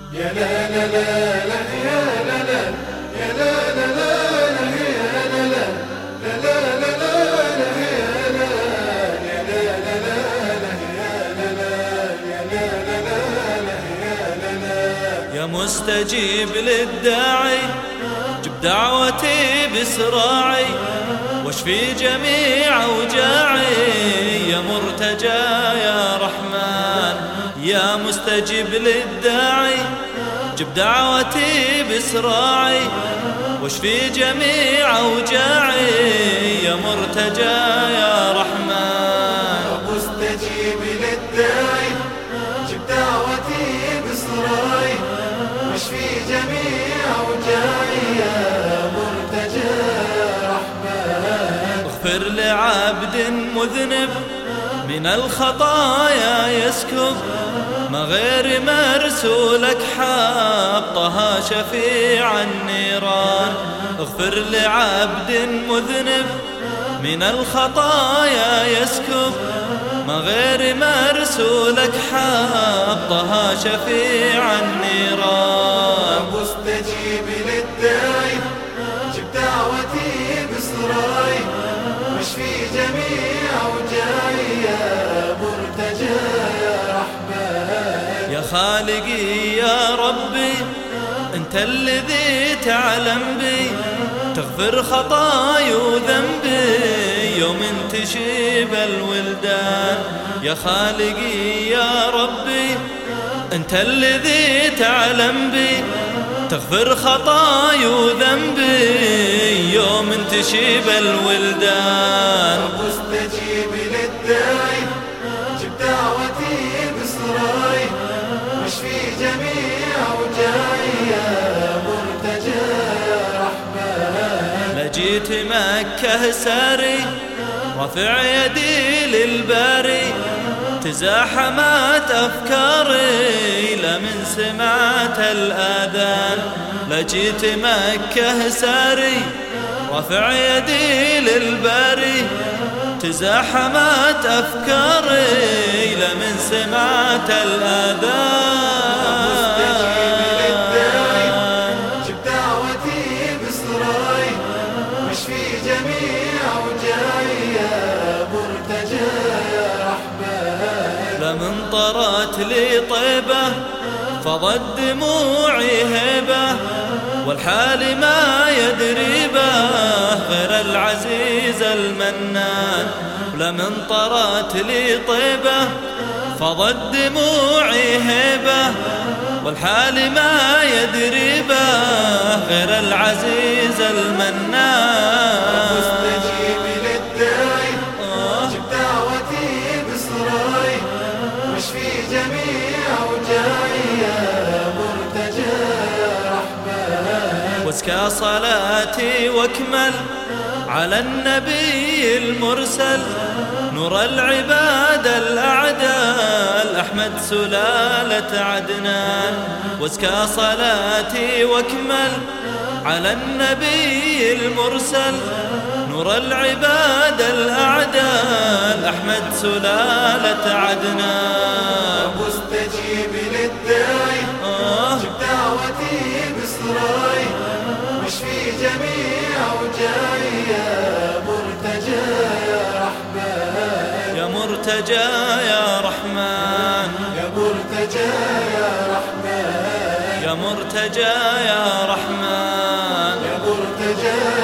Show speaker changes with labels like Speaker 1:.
Speaker 1: يا لا لا لا لا يا لا لا يا لا لا لا لا يا لا لا لا لا لا يا لا يا لا لا لا يا لا لا يا لا
Speaker 2: يا مستجيب للداعي جب دعوتي بسراعي واشفي جميع اوجاعي يا مرتجى يا رحمن يا مستجيب للداعي جب دعوتي بسراعي واشفي جميع اوجاعي يا مرتجى يا رحمن
Speaker 1: يا مستجيب للداعي جب دعوتي بسراعي واشفي جميع اوجاعي يا مرتجى يا رحمن
Speaker 2: اغفر لعبد مذنب من الخطايا يسكب ما غير مرسولك حبطها شفيع النيران اغفر لعبد مذنب من الخطايا يسكب ما غير مرسولك حبطها شفيع النيران
Speaker 1: مستجيب للداعي جب دعوتي بسراعي واشفي جميع اوجاعي يا مرتجى يا رحمن
Speaker 2: يا خالقي يا ربي انت الذي تعلم بي تغفر خطايا وذنبي يوم تشيب الولدان يا خالقي يا ربي انت الذي تعلم بي تغفر خطايا وذنبي يوم تشيب الولدان
Speaker 1: مستجيب للداعي جب دعوتي بسراعي واشفي جميع اوجاعي يا مرتجى يا رحمن
Speaker 2: لجيت مكة ساري رافع يدي للباري تزاحمت أفكاري لمن سمعت الآذان لجيت مكة ساري رافع يدي للباري تزاحمت أفكاري لمن سمعت الآذان
Speaker 1: جب دعوتي بسراعي واشفي جميع اوجاعي يا مرتجى يا رحمن
Speaker 2: لمن طرت لي طيبة فضت دموعي هيبة والحال ما يدري به غير العزيز المنان لمن طرت لي طيبة فضت دموعي هيبة والحال ما يدري به غير العزيز المنان
Speaker 1: مستجيب للداعي جب دعوتي بسراعي واشفي جميع اوجاعي يا مرتجى يا رحمن
Speaker 2: وازكى صلاتي واكمل على النبي المرسل نور العباد الأعداء أحمد سلالة عدنان وازكى صلاتي واكمل على النبي المرسل نور العباد الأعداء أحمد سلالة عدنان
Speaker 1: مستجيب للداعي جب دعوتي بسراعي واشفي جميع اوجاعي يا مرتجى يا رحمن
Speaker 2: يا مرتجى يا رحمن
Speaker 1: يا مرتجى يا رحمن
Speaker 2: يا مرتجى يا رحمن
Speaker 1: يا مرتجى